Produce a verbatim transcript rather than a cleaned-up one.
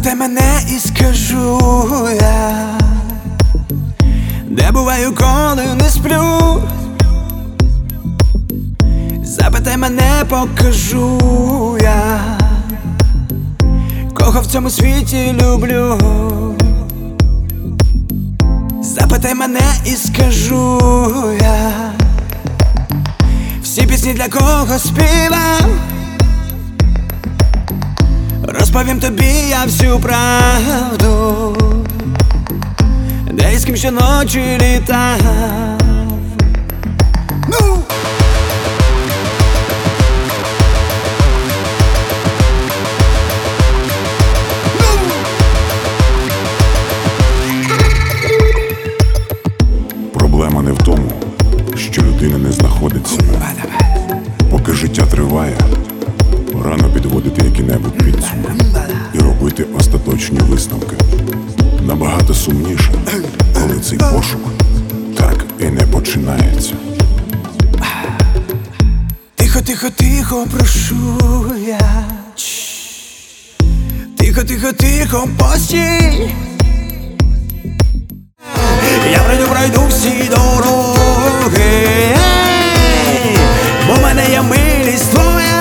Запитай мене і скажу я, де буваю, коли не сплю. Запитай мене, покажу я, кого в цьому світі люблю. Запитай мене і скажу я, всі пісні для кого співав. Розповім тобі я всю правду, де і з ким щоночі літав. Ну! Проблема не в тому, що людина не знаходить себе. Поки життя триває, рано підводити які-небудь підсумки і робити остаточні висновки. Набагато сумніше, коли цей пошук так і не починається. Тихо, тихо, тихо, прошу я. Тихо, тихо, тихо, постій. Я пройду, пройду всі дороги, бо в мене є милість твоя.